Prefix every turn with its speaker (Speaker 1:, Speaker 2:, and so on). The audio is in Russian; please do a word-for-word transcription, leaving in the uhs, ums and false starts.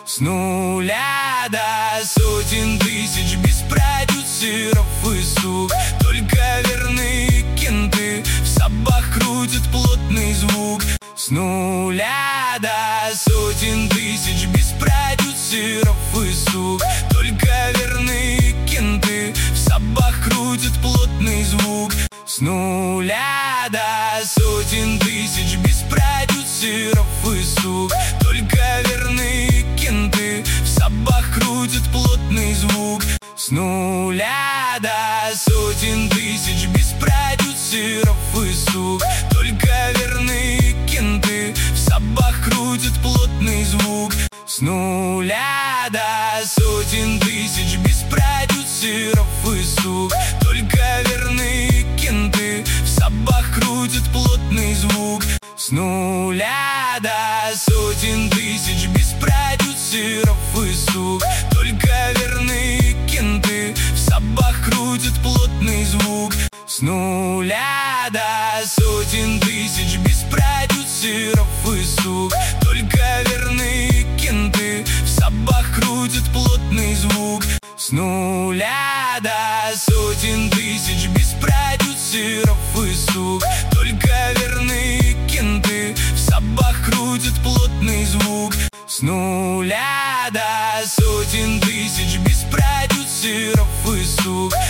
Speaker 1: С нуля до сотен тысяч, без продюсеров и сук. Только верные кенты в сабах крутят плотный звук. С нуля до сотен тысяч, без продюсеров и сук. Только верные кенты в сабах крутят плотный звук. С нуля до сотен тысяч, без продюсеров и сук. Только верные кенты в сабах крутят плотный звук. С нуля до сотен тысяч, без продюсеров и сук. Только верные кенты в сабах крутят плотный звук. С нуля до сотен тысяч, без продюсеров и сук. Только верные кенты в сабах крутят плотный звук. С нуля до сотен тысяч, без продюсеров и сук. Только верные кенты в сабах крутят плотный звук. С нуля до сотен тысяч, без продюсеров и сук. Только верные кенты в сабах крутят плотный звук. С нуля до сотен тысяч, без продюсеров и сук. Только верные кенты в сабах крутят плотный звук. С нуля до сотен тысяч, без продюсеров и сук.